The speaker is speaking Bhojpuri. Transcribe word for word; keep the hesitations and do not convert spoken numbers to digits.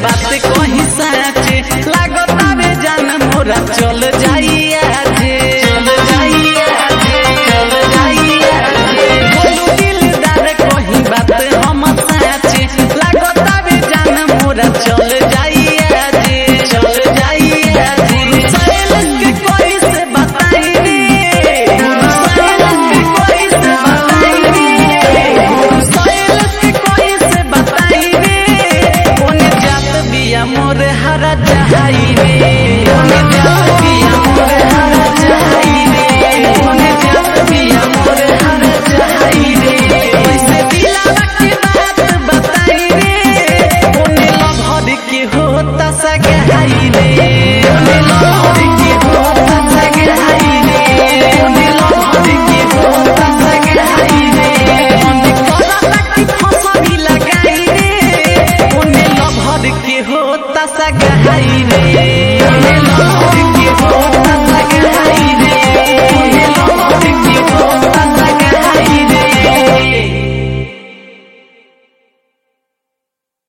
बात कहीं साचे लागता रे जान मोरा चल जाइया जे चल जाइया जे चल जाइया जे बोलू दिलदार कहीं बात हम साचे लागता रे जान मोरा चल जाइया जे चल जाइया जे सैलस के कोई से बताई रे सैलस के कोई से बताई रे सैलस के कोई से बताई रे कोने जात बिया मोर हरा जहाई रे।